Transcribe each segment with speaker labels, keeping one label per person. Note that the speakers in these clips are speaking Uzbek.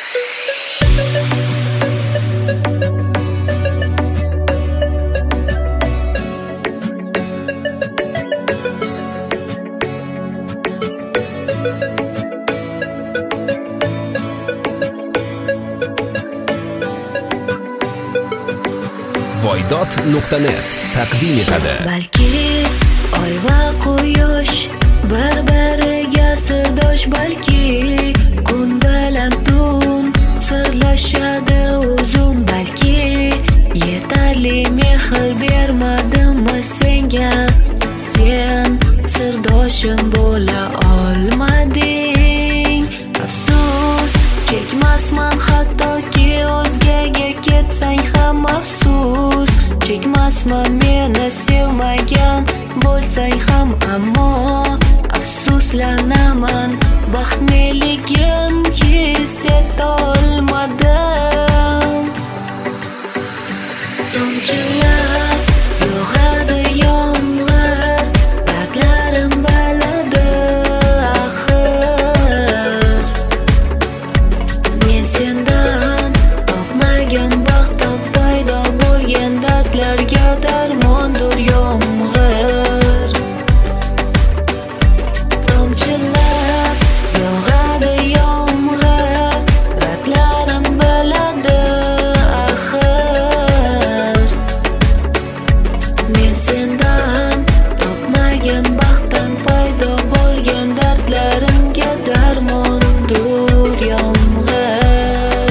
Speaker 1: Voydod.net taqdim etadi.
Speaker 2: Balki oy va quyosh bir-biriga sirdosh, balki kun bilan tun sirlashadi uzun, balki yetarli mehr bermadimmi senga, sen sirdoshim bo'la olmading. Afsus chekmasman, hattoki o'zgaga ketsang ham afsus chekmasman, meni sevmagan bo'lsang ham, ammo afsuslanaman, baxtliligim his etolmadim. Tomchilar yog'adi yomg'ir, dardlarim biladi axir. Men sendan topmagan baxtim paydo bo'lgan dardlarga darmondir yomg'ir. Tomchilar yog'adi yomg'ir, dardlarim biladi axir. Men sendan topmagan baxtim paydo bo'lgan dardlarimga darmondir yomg'ir.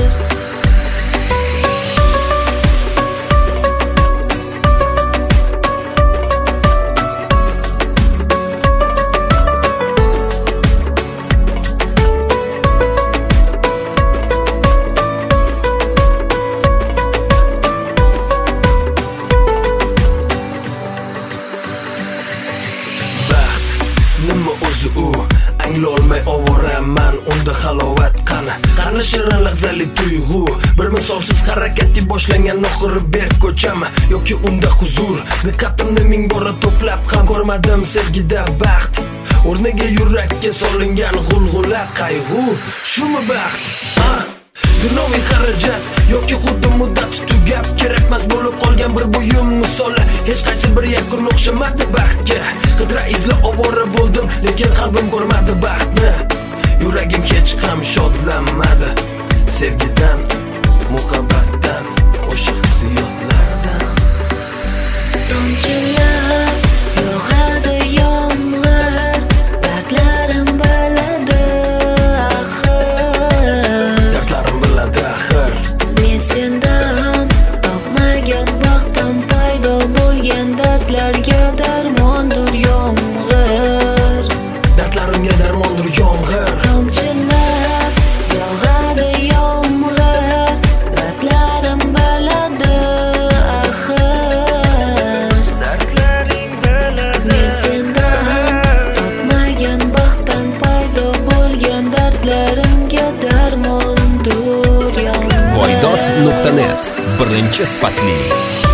Speaker 3: Nima o'zi u, anglolmay ovoraman, unda halovat qani, qani shirin lahzali tuyg'u, bir misolsiz harakatga boshlangan oxiri berk ko'chami yoki unda huzur. Diqqatimni ming bora to'plab ham ko'rmadim sevgida baxt, o'rniga yurakka solingan g'ulg'ula qayg'u. Shumi baxt? Zinoviy xarajat yoki xuddi muddati tugab kerakmas bo'lib qolgan bir buyum misoli. Hech qaysi bir yakun o'xshamadi baxtga, qidra izla ovora bo'ldim, lekin qalbim ko'rmadi baxtni. Yuragim hech ham shodlanmadi sevgidan, muhabbatdan, o'sha hissiyotlardan.
Speaker 2: Tomchilar yog'adi yomg'ir, dardlarim biladi axir.
Speaker 3: Dardlarim biladi axir.
Speaker 2: Men sendan topmagan baxtim paydo bo'lgan dardlarga darmondir yomg'ir.
Speaker 3: Dardlarimga darmondir yomg'ir.
Speaker 2: Tomchilar yog'adi yomg'ir, dardlarim biladi axir. Dardlaring biladi. Men sendan topmagan baxtim paydo bo'lgan dardlarimga darmondir yomg'ir.
Speaker 1: Voydod.net birinchi sifatli